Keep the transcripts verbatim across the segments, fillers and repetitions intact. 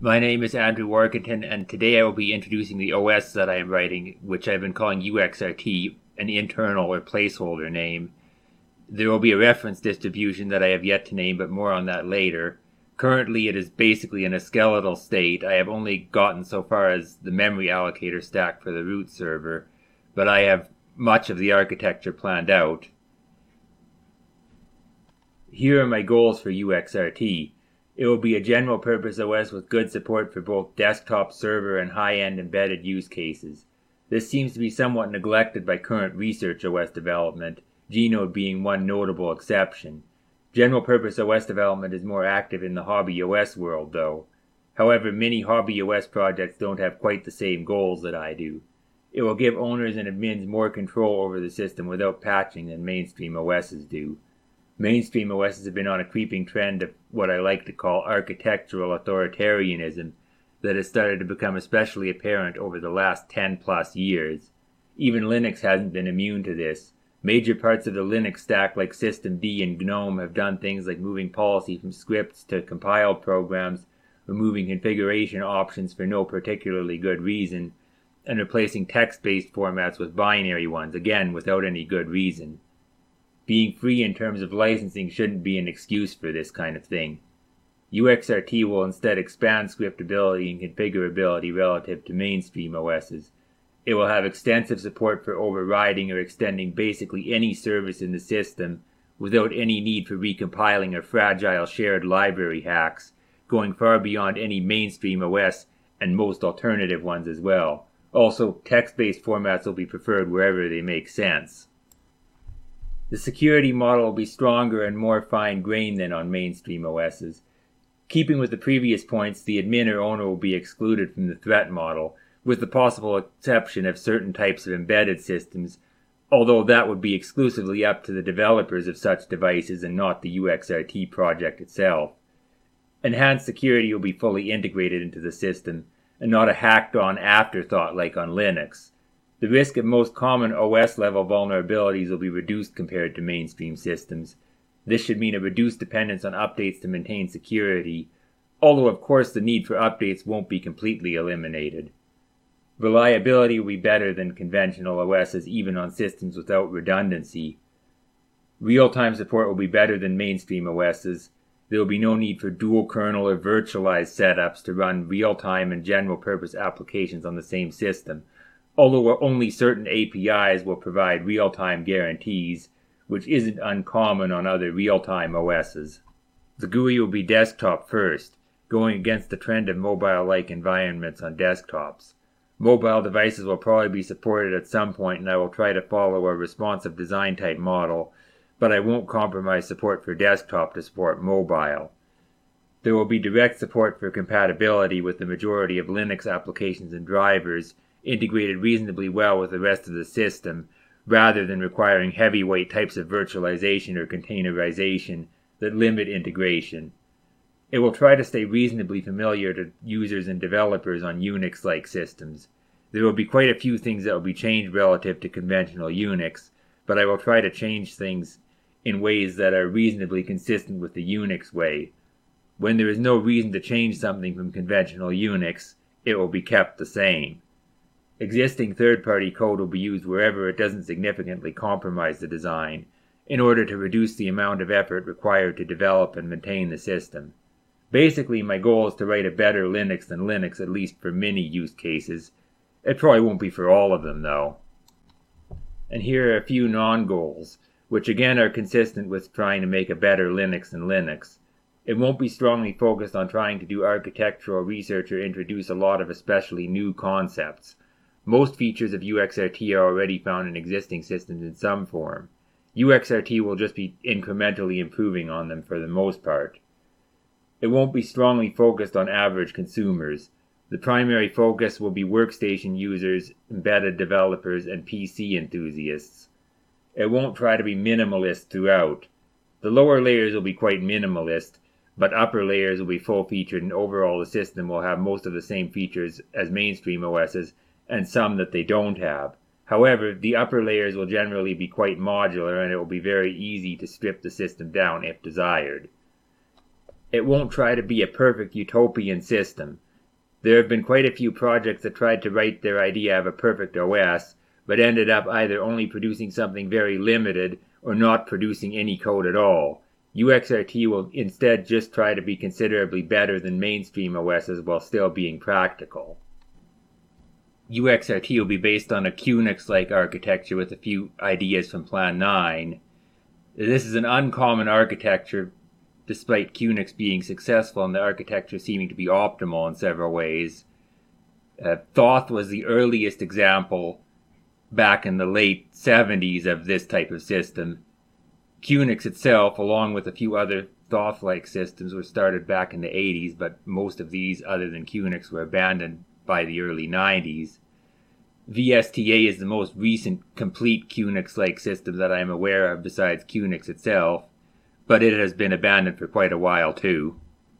My name is Andrew Workington, and today I will be introducing the O S that I am writing, which I've been calling U X R T, an internal or placeholder name. There will be a reference distribution that I have yet to name, but more on that later. Currently, it is basically in a skeletal state. I have only gotten so far as the memory allocator stack for the root server, but I have much of the architecture planned out. Here are my goals for U X R T. It will be a general-purpose O S with good support for both desktop, server, and high-end embedded use cases. This seems to be somewhat neglected by current research O S development, Gnode being one notable exception. General-purpose O S development is more active in the hobby O S world, though. However, many hobby O S projects don't have quite the same goals that I do. It will give owners and admins more control over the system without patching than mainstream O Ss do. Mainstream O Ss have been on a creeping trend of what I like to call architectural authoritarianism that has started to become especially apparent over the last ten plus years. Even Linux hasn't been immune to this. Major parts of the Linux stack like systemd and GNOME have done things like moving policy from scripts to compiled programs, removing configuration options for no particularly good reason, and replacing text-based formats with binary ones, again without any good reason. Being free in terms of licensing shouldn't be an excuse for this kind of thing. U X R T will instead expand scriptability and configurability relative to mainstream O Ss. It will have extensive support for overriding or extending basically any service in the system without any need for recompiling or fragile shared library hacks, going far beyond any mainstream O S and most alternative ones as well. Also, text-based formats will be preferred wherever they make sense. The security model will be stronger and more fine-grained than on mainstream O Ss. Keeping with the previous points, the admin or owner will be excluded from the threat model, with the possible exception of certain types of embedded systems, although that would be exclusively up to the developers of such devices and not the U X R T project itself. Enhanced security will be fully integrated into the system, and not a hacked-on afterthought like on Linux. The risk of most common O S-level vulnerabilities will be reduced compared to mainstream systems. This should mean a reduced dependence on updates to maintain security, although of course the need for updates won't be completely eliminated. Reliability will be better than conventional O Ss even on systems without redundancy. Real-time support will be better than mainstream O Ss. There will be no need for dual kernel or virtualized setups to run real-time and general-purpose applications on the same system, although only certain A P Is will provide real-time guarantees, which isn't uncommon on other real-time O Ss. The G U I will be desktop first, going against the trend of mobile-like environments on desktops. Mobile devices will probably be supported at some point, and I will try to follow a responsive design type model, but I won't compromise support for desktop to support mobile. There will be direct support for compatibility with the majority of Linux applications and drivers, integrated reasonably well with the rest of the system, rather than requiring heavyweight types of virtualization or containerization that limit integration. It will try to stay reasonably familiar to users and developers on Unix-like systems. There will be quite a few things that will be changed relative to conventional Unix, but I will try to change things in ways that are reasonably consistent with the Unix way. When there is no reason to change something from conventional Unix, it will be kept the same. Existing third-party code will be used wherever it doesn't significantly compromise the design, in order to reduce the amount of effort required to develop and maintain the system. Basically, my goal is to write a better Linux than Linux, at least for many use cases. It probably won't be for all of them, though. And here are a few non-goals, which again are consistent with trying to make a better Linux than Linux. It won't be strongly focused on trying to do architectural research or introduce a lot of especially new concepts. Most features of U X R T are already found in existing systems in some form. U X R T will just be incrementally improving on them for the most part. It won't be strongly focused on average consumers. The primary focus will be workstation users, embedded developers, and P C enthusiasts. It won't try to be minimalist throughout. The lower layers will be quite minimalist, but upper layers will be full-featured, and overall the system will have most of the same features as mainstream O Ss, and some that they don't have. However, the upper layers will generally be quite modular, and it will be very easy to strip the system down if desired. It won't try to be a perfect utopian system. There have been quite a few projects that tried to write their idea of a perfect O S, but ended up either only producing something very limited or not producing any code at all. U X R T will instead just try to be considerably better than mainstream O Ss while still being practical. U X R T will be based on a QNX-like architecture with a few ideas from Plan nine. This is an uncommon architecture, despite QNX being successful and the architecture seeming to be optimal in several ways. Uh, Thoth was the earliest example back in the late seventies of this type of system. QNX itself, along with a few other Thoth-like systems, were started back in the eighties, but most of these, other than QNX, were abandoned by the early nineties. V S T A is the most recent complete QNX-like system that I am aware of besides QNX itself, but it has been abandoned for quite a while too.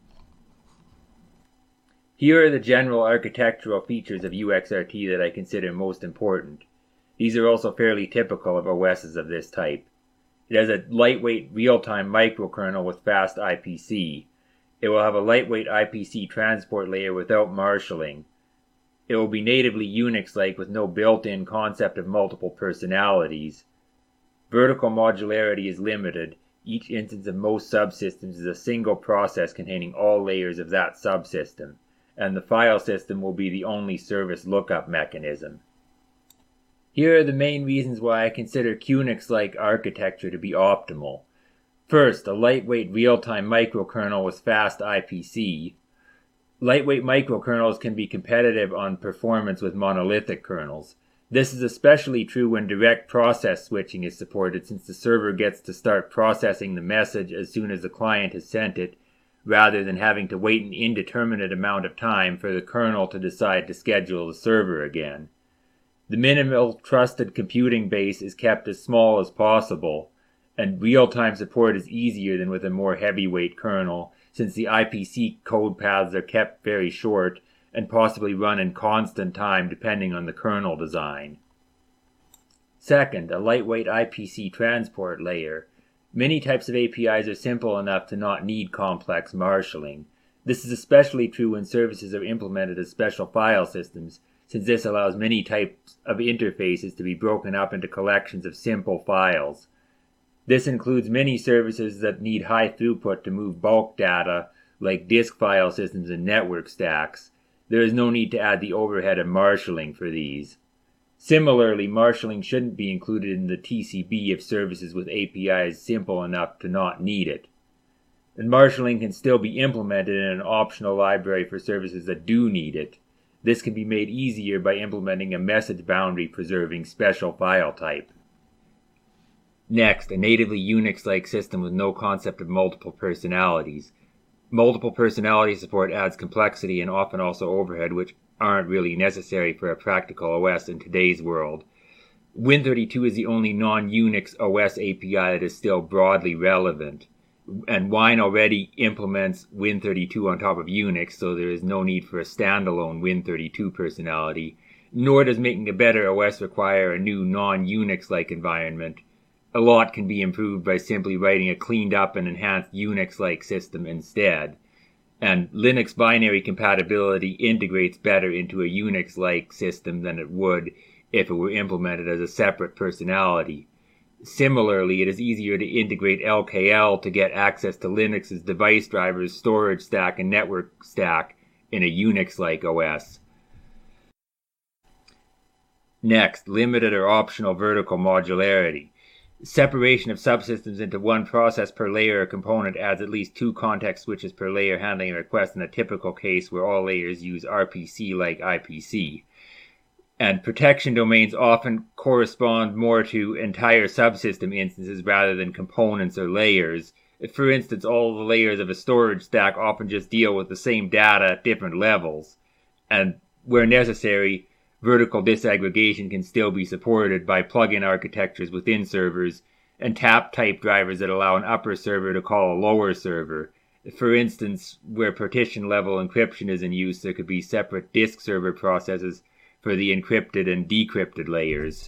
Here are the general architectural features of U X R T that I consider most important. These are also fairly typical of O Ss of this type. It has a lightweight real-time microkernel with fast I P C. It will have a lightweight I P C transport layer without marshalling. It will be natively Unix-like with no built-in concept of multiple personalities. Vertical modularity is limited. Each instance of most subsystems is a single process containing all layers of that subsystem, and the file system will be the only service lookup mechanism. Here are the main reasons why I consider QNX-like architecture to be optimal. First, a lightweight real-time microkernel with fast I P C. Lightweight microkernels can be competitive on performance with monolithic kernels. This is especially true when direct process switching is supported, since the server gets to start processing the message as soon as the client has sent it, rather than having to wait an indeterminate amount of time for the kernel to decide to schedule the server again. The minimal trusted computing base is kept as small as possible, and real-time support is easier than with a more heavyweight kernel, since the I P C code paths are kept very short and possibly run in constant time depending on the kernel design. Second, a lightweight I P C transport layer. Many types of A P Is are simple enough to not need complex marshalling. This is especially true when services are implemented as special file systems, since this allows many types of interfaces to be broken up into collections of simple files. This includes many services that need high throughput to move bulk data, like disk file systems and network stacks. There is no need to add the overhead of marshalling for these. Similarly, marshalling shouldn't be included in the T C B if services with A P Is simple enough to not need it. And marshalling can still be implemented in an optional library for services that do need it. This can be made easier by implementing a message boundary preserving special file type. Next, a natively Unix-like system with no concept of multiple personalities. Multiple personality support adds complexity and often also overhead, which aren't really necessary for a practical O S in today's world. Win thirty-two is the only non-Unix O S A P I that is still broadly relevant, and Wine already implements Win thirty-two on top of Unix, so there is no need for a standalone Win thirty-two personality, nor does making a better O S require a new non-Unix-like environment. A lot can be improved by simply writing a cleaned up and enhanced Unix-like system instead. And Linux binary compatibility integrates better into a Unix-like system than it would if it were implemented as a separate personality. Similarly, it is easier to integrate L K L to get access to Linux's device drivers, storage stack, and network stack in a Unix-like O S. Next, limited or optional vertical modularity. Separation of subsystems into one process per layer or component adds at least two context switches per layer handling a request in a typical case where all layers use R P C like I P C. And protection domains often correspond more to entire subsystem instances rather than components or layers. For instance, all the layers of a storage stack often just deal with the same data at different levels. And where necessary, vertical disaggregation can still be supported by plugin architectures within servers and tap type drivers that allow an upper server to call a lower server. For instance, where partition level encryption is in use, there could be separate disk server processes for the encrypted and decrypted layers.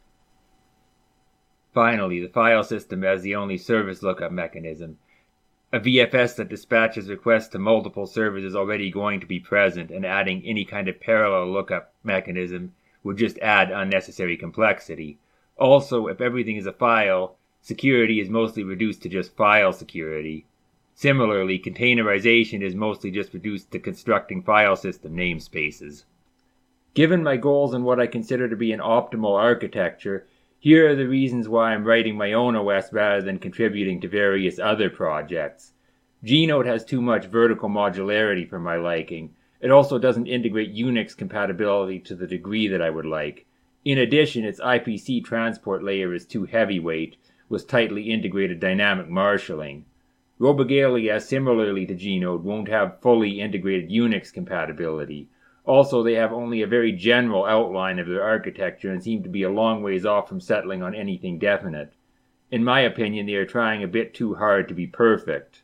Finally, the file system as the only service lookup mechanism. A V F S that dispatches requests to multiple servers is already going to be present, and adding any kind of parallel lookup mechanism would just add unnecessary complexity. Also, if everything is a file, security is mostly reduced to just file security. Similarly, containerization is mostly just reduced to constructing file system namespaces. Given my goals and what I consider to be an optimal architecture, here are the reasons why I'm writing my own O S rather than contributing to various other projects. Gnode has too much vertical modularity for my liking. It also doesn't integrate Unix compatibility to the degree that I would like. In addition, its I P C transport layer is too heavyweight, with tightly integrated dynamic marshalling. Robogalia, similarly to Gnode, won't have fully integrated Unix compatibility. Also, they have only a very general outline of their architecture and seem to be a long ways off from settling on anything definite. In my opinion, they are trying a bit too hard to be perfect.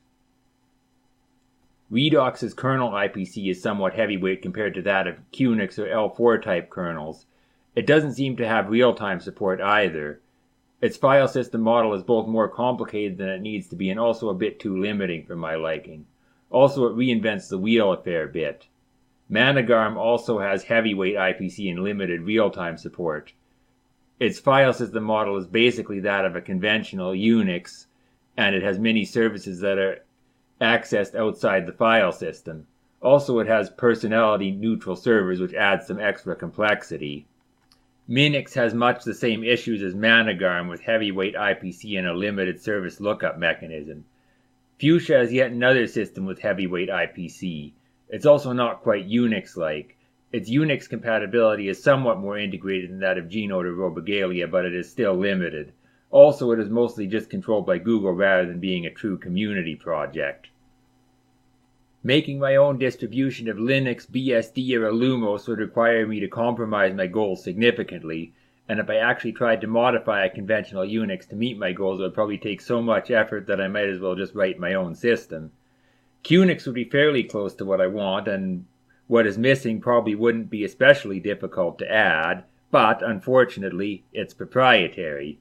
Redox's kernel I P C is somewhat heavyweight compared to that of QNX or L four type kernels. It doesn't seem to have real-time support either. Its file system model is both more complicated than it needs to be and also a bit too limiting for my liking. Also, it reinvents the wheel a fair bit. Managarm also has heavyweight I P C and limited real-time support. Its file system model is basically that of a conventional Unix, and it has many services that are accessed outside the file system. Also, it has personality-neutral servers, which adds some extra complexity. Minix has much the same issues as Managarm with heavyweight I P C and a limited service lookup mechanism. Fuchsia is yet another system with heavyweight I P C. It's also not quite Unix-like. Its Unix compatibility is somewhat more integrated than that of Gnode or Robogalia, but it is still limited. Also, it is mostly just controlled by Google rather than being a true community project. Making my own distribution of Linux, B S D, or Illumos would require me to compromise my goals significantly, and if I actually tried to modify a conventional Unix to meet my goals, it would probably take so much effort that I might as well just write my own system. QNX would be fairly close to what I want, and what is missing probably wouldn't be especially difficult to add, but unfortunately, it's proprietary.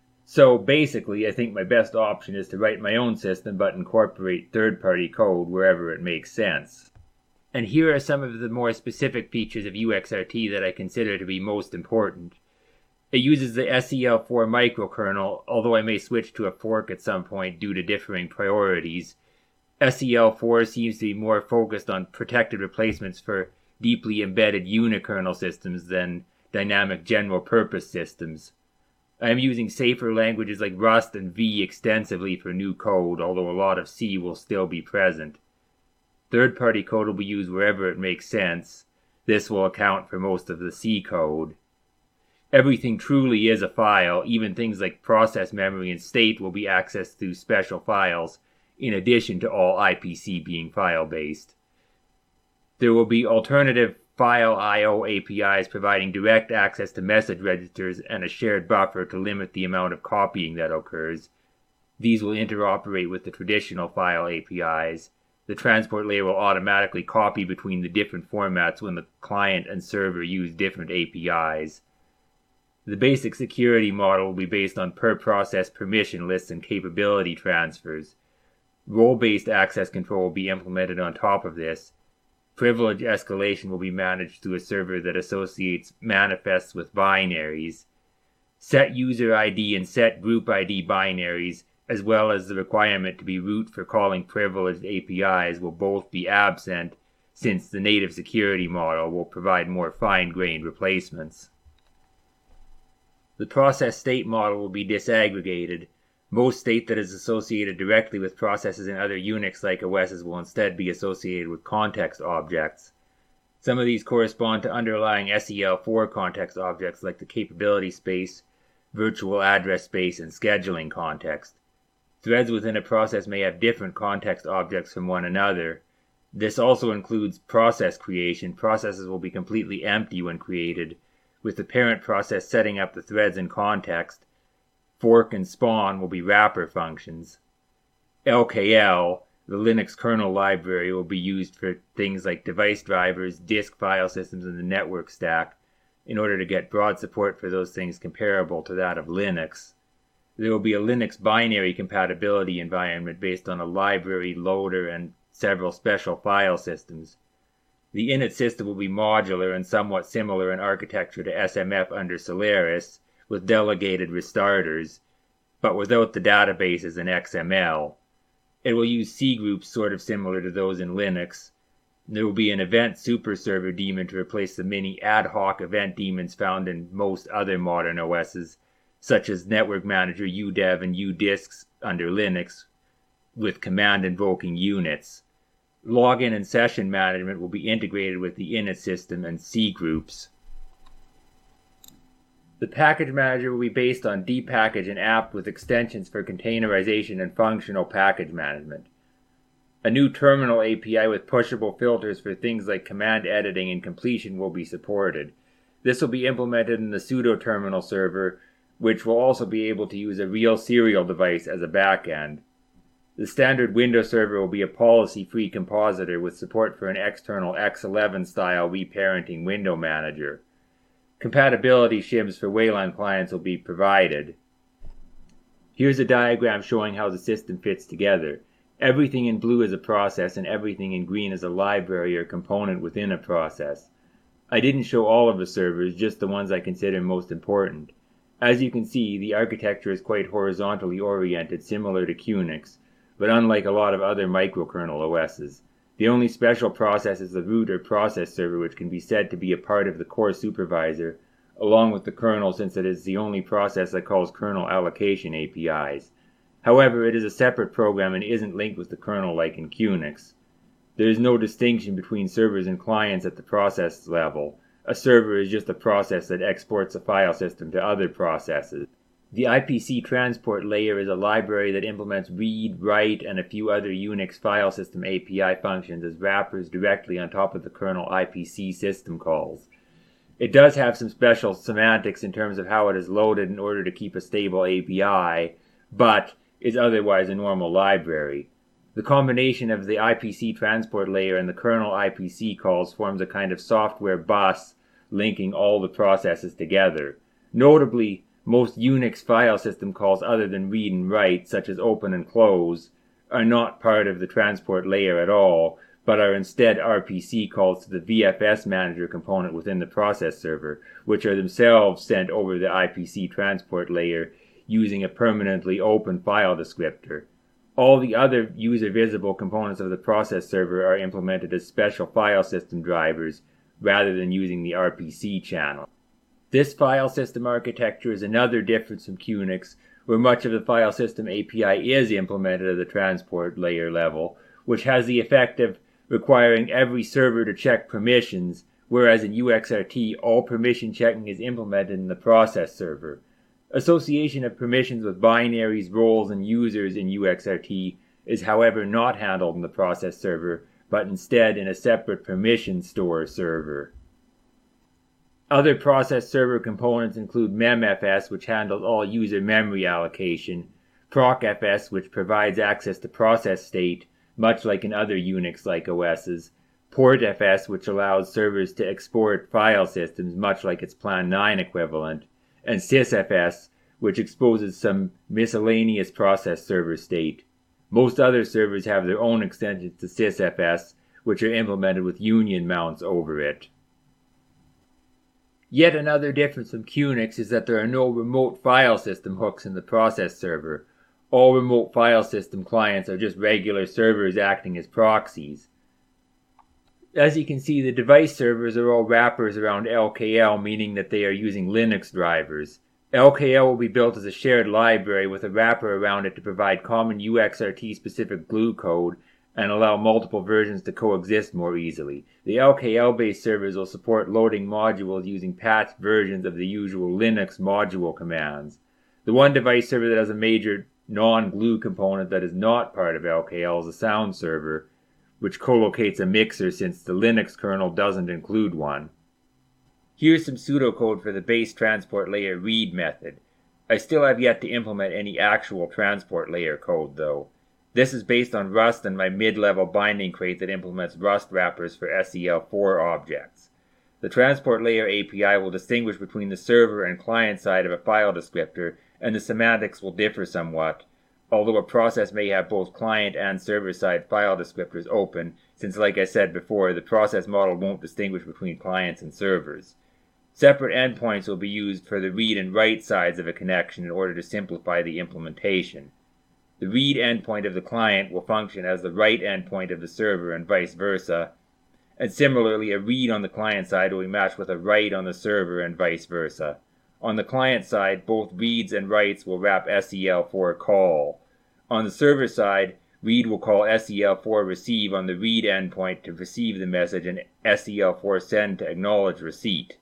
So basically, I think my best option is to write my own system but incorporate third-party code wherever it makes sense. And here are some of the more specific features of U X R T that I consider to be most important. It uses the S E L four microkernel, although I may switch to a fork at some point due to differing priorities. S E L four seems to be more focused on protected replacements for deeply embedded unikernel systems than dynamic general-purpose systems. I am using safer languages like Rust and V extensively for new code, although a lot of C will still be present. Third-party code will be used wherever it makes sense. This will account for most of the C code. Everything truly is a file. Even things like process memory and state will be accessed through special files, in addition to all I P C being file-based. There will be alternative file I O A P Is providing direct access to message registers and a shared buffer to limit the amount of copying that occurs. These will interoperate with the traditional file A P Is. The transport layer will automatically copy between the different formats when the client and server use different A P Is. The basic security model will be based on per-process permission lists and capability transfers. Role-based access control will be implemented on top of this. Privilege escalation will be managed through a server that associates manifests with binaries. Set user I D and set group I D binaries, as well as the requirement to be root for calling privileged A P Is, will both be absent, since the native security model will provide more fine-grained replacements. The process state model will be disaggregated. Most state that is associated directly with processes in other Unix-like O Ss will instead be associated with context objects. Some of these correspond to underlying S E L four context objects like the capability space, virtual address space, and scheduling context. Threads within a process may have different context objects from one another. This also includes process creation. Processes will be completely empty when created, with the parent process setting up the threads in context. Fork and spawn will be wrapper functions. L K L, the Linux kernel library, will be used for things like device drivers, disk file systems, and the network stack, in order to get broad support for those things comparable to that of Linux. There will be a Linux binary compatibility environment based on a library, loader, and several special file systems. The init system will be modular and somewhat similar in architecture to S M F under Solaris, with delegated restarters, but without the databases in X M L. It will use C groups sort of similar to those in Linux. There will be an event superserver daemon to replace the many ad hoc event daemons found in most other modern O Ss, such as Network Manager, U dev, and U disks under Linux, with command invoking units. Login and session management will be integrated with the init system and C groups. The package manager will be based on dpackage and apt with extensions for containerization and functional package management. A new terminal A P I with pushable filters for things like command editing and completion will be supported. This will be implemented in the pseudo terminal server, which will also be able to use a real serial device as a backend. The standard Windows server will be a policy-free compositor with support for an external X eleven style reparenting window manager. Compatibility shims for Wayland clients will be provided. Here's a diagram showing how the system fits together. Everything in blue is a process and everything in green is a library or component within a process. I didn't show all of the servers, just the ones I consider most important. As you can see, the architecture is quite horizontally oriented, similar to QNX, but unlike a lot of other microkernel O Ss. The only special process is the root or process server, which can be said to be a part of the core supervisor, along with the kernel, since it is the only process that calls kernel allocation A P Is. However, it is a separate program and isn't linked with the kernel like in QNX. There is no distinction between servers and clients at the process level. A server is just a process that exports a file system to other processes. The I P C transport layer is a library that implements read, write, and a few other Unix file system A P I functions as wrappers directly on top of the kernel I P C system calls. It does have some special semantics in terms of how it is loaded in order to keep a stable A P I, but is otherwise a normal library. The combination of the I P C transport layer and the kernel I P C calls forms a kind of software bus linking all the processes together. Notably, most Unix file system calls other than read and write, such as open and close, are not part of the transport layer at all, but are instead R P C calls to the V F S manager component within the process server, which are themselves sent over the I P C transport layer using a permanently open file descriptor. All the other user-visible components of the process server are implemented as special file system drivers rather than using the R P C channel. This file system architecture is another difference from QNX, where much of the file system A P I is implemented at the transport layer level, which has the effect of requiring every server to check permissions, whereas in U X R T all permission checking is implemented in the process server. Association of permissions with binaries, roles, and users in U X R T is however not handled in the process server, but instead in a separate permission store server. Other process server components include memfs, which handles all user memory allocation, procfs, which provides access to process state, much like in other Unix-like O Ss, portfs, which allows servers to export file systems, much like its Plan nine equivalent, and sysfs, which exposes some miscellaneous process server state. Most other servers have their own extensions to sysfs, which are implemented with union mounts over it. Yet another difference from QNX is that there are no remote file system hooks in the process server. All remote file system clients are just regular servers acting as proxies. As you can see, the device servers are all wrappers around L K L, meaning that they are using Linux drivers. L K L will be built as a shared library with a wrapper around it to provide common U X R T specific glue code and allow multiple versions to coexist more easily. The L K L-based servers will support loading modules using patched versions of the usual Linux module commands. The one device server that has a major non-glue component that is not part of L K L is a sound server, which co-locates a mixer since the Linux kernel doesn't include one. Here's some pseudocode for the base transport layer read method. I still have yet to implement any actual transport layer code though. This is based on Rust and my mid-level binding crate that implements Rust wrappers for S E L four objects. The transport layer A P I will distinguish between the server and client side of a file descriptor and the semantics will differ somewhat, although a process may have both client and server-side file descriptors open, since like I said before, the process model won't distinguish between clients and servers. Separate endpoints will be used for the read and write sides of a connection in order to simplify the implementation. The read endpoint of the client will function as the write endpoint of the server and vice versa, and similarly a read on the client side will be matched with a write on the server and vice versa. On the client side, both reads and writes will wrap S E L four call. On the server side, read will call S E L four receive on the read endpoint to receive the message and S E L four send to acknowledge receipt.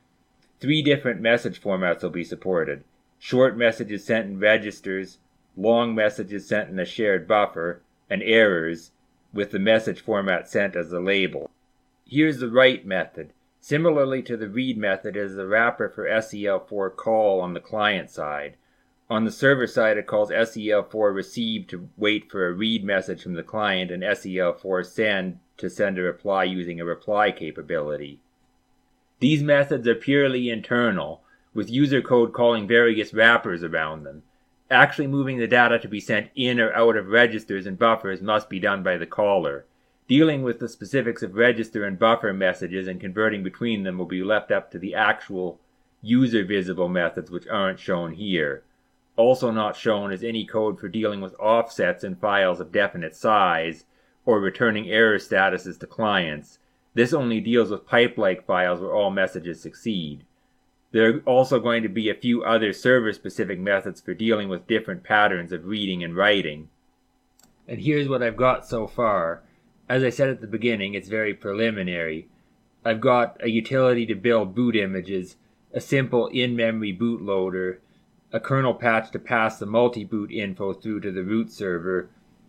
Three different message formats will be supported: short messages sent in registers, long messages sent in a shared buffer, and errors, with the message format sent as the label. Here's the write method. Similarly to the read method, is the wrapper for S E L four call on the client side. On the server side, it calls S E L four receive to wait for a read message from the client and S E L four send to send a reply using a reply capability. These methods are purely internal, with user code calling various wrappers around them. Actually moving the data to be sent in or out of registers and buffers must be done by the caller. Dealing with the specifics of register and buffer messages and converting between them will be left up to the actual user-visible methods, which aren't shown here. Also not shown is any code for dealing with offsets in files of definite size, or returning error statuses to clients. This only deals with pipe-like files where all messages succeed. There are also going to be a few other server-specific methods for dealing with different patterns of reading and writing. And here's what I've got so far. As I said at the beginning, it's very preliminary. I've got a utility to build boot images, a simple in-memory bootloader, a kernel patch to pass the multi-boot info through to the root server,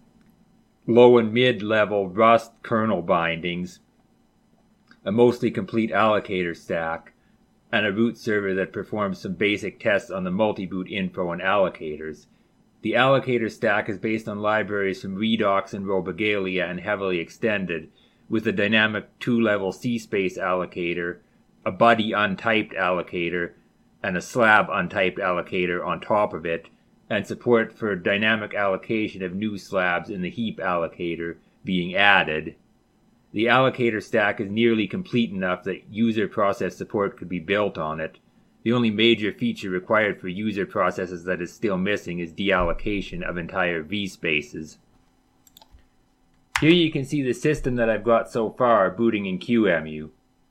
low and mid-level Rust kernel bindings, a mostly complete allocator stack, and a root server that performs some basic tests on the multi-boot info and allocators. The allocator stack is based on libraries from Redux and Robogalia and heavily extended, with a dynamic two-level C-space allocator, a buddy untyped allocator, and a slab untyped allocator on top of it, and support for dynamic allocation of new slabs in the heap allocator being added. The allocator stack is nearly complete enough that user process support could be built on it. The only major feature required for user processes that is still missing is deallocation of entire vSpaces. Here you can see the system that I've got so far booting in Q E M U.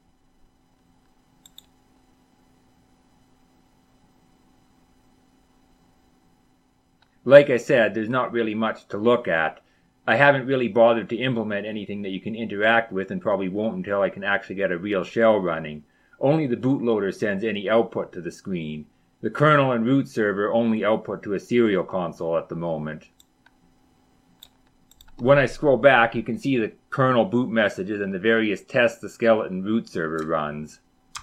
Like I said, there's not really much to look at. I haven't really bothered to implement anything that you can interact with, and probably won't until I can actually get a real shell running. Only the bootloader sends any output to the screen. The kernel and root server only output to a serial console at the moment. When I scroll back, you can see the kernel boot messages and the various tests the skeleton root server runs.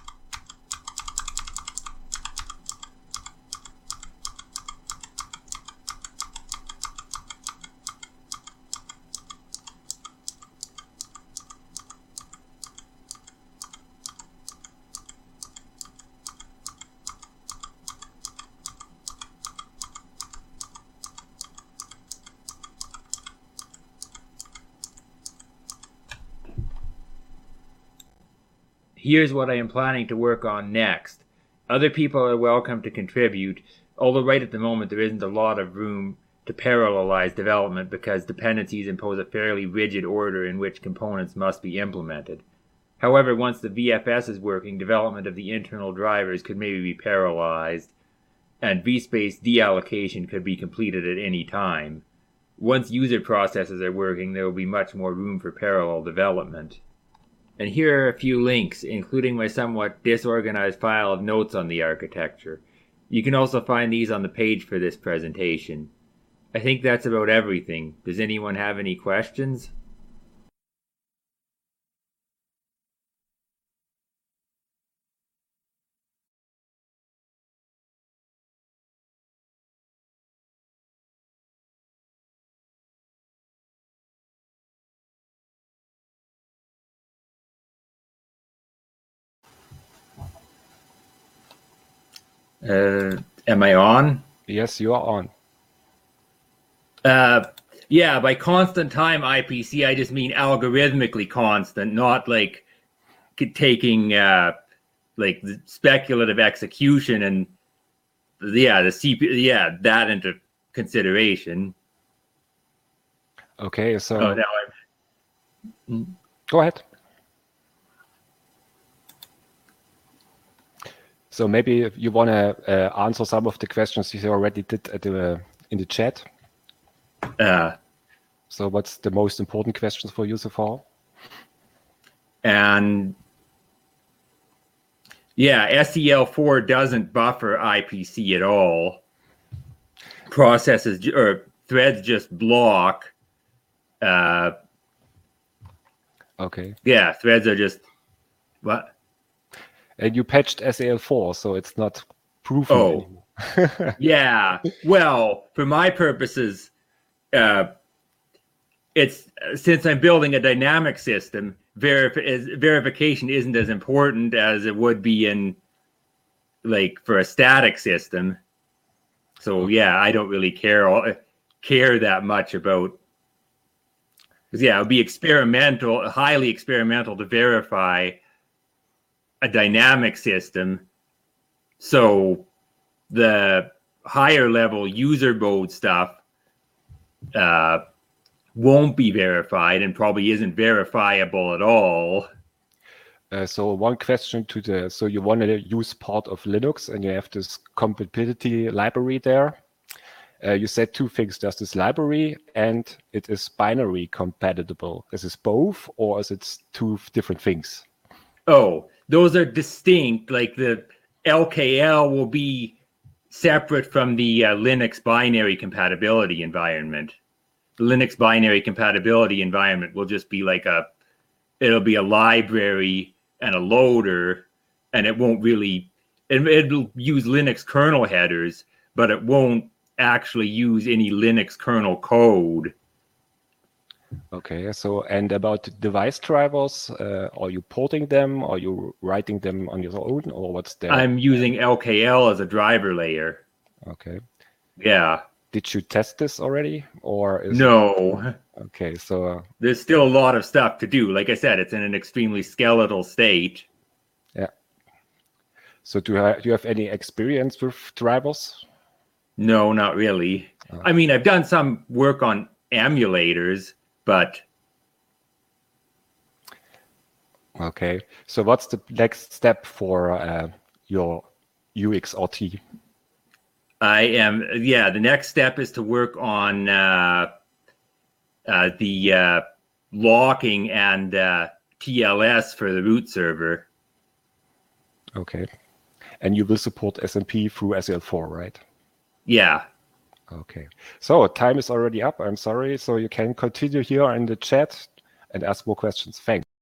Here's what I am planning to work on next. Other people are welcome to contribute, although right at the moment there isn't a lot of room to parallelize development because dependencies impose a fairly rigid order in which components must be implemented. However, once the V F S is working, development of the internal drivers could maybe be parallelized, and vSpace deallocation could be completed at any time. Once user processes are working, there will be much more room for parallel development. And here are a few links, including my somewhat disorganized file of notes on the architecture. You can also find these on the page for this presentation. I think that's about everything. Does anyone have any questions? Uh, am I on? Yes, you are on. Uh, yeah, by constant time I P C, I just mean algorithmically constant, not like taking uh, like the speculative execution and yeah, the C P U, yeah, that into consideration. Okay, so oh, now I'm. Go ahead. So maybe you want to uh, answer some of the questions you already did at the in the chat. Uh, so what's the most important questions for you so far? And yeah, S E L four doesn't buffer I P C at all. Processes or threads just block. Uh, okay. Yeah, threads are just what? And you patched S E L four, so it's not proven Oh, anymore. yeah. Well, for my purposes, uh, it's since I'm building a dynamic system, verif- verification isn't as important as it would be in like for a static system. So yeah, I don't really care care that much about because yeah, it would be experimental, highly experimental to verify a dynamic system. So the higher level user mode stuff uh, won't be verified and probably isn't verifiable at all. Uh, so one question to the, so you want to use part of Linux and you have this compatibility library there. Uh, you said two things. There's this library and it is binary compatible. Is this both or is it two different things? Oh, those are distinct. Like the L K L will be separate from the uh, Linux binary compatibility environment. The Linux binary compatibility environment will just be like a, it'll be a library and a loader, and it won't really, it, it'll use Linux kernel headers, but it won't actually use any Linux kernel code. Okay, so and about device drivers, uh, are you porting them? Are you writing them on your own, or what's the? I'm using L K L as a driver layer. Okay. Yeah. Did you test this already, or is No. It... Okay, so uh... there's still a lot of stuff to do. Like I said, it's in an extremely skeletal state. Yeah. So do you have, do you have any experience with drivers? No, not really. Oh. I mean, I've done some work on emulators, but okay. So what's the next step for uh, your U X R T? I am, yeah, the next step is to work on uh, uh, the uh, locking and uh, T L S for the root server. Okay. And you will support S M P through S E L four, right? Yeah. Okay. So time is already up. I'm sorry. So you can continue here in the chat and ask more questions. Thanks.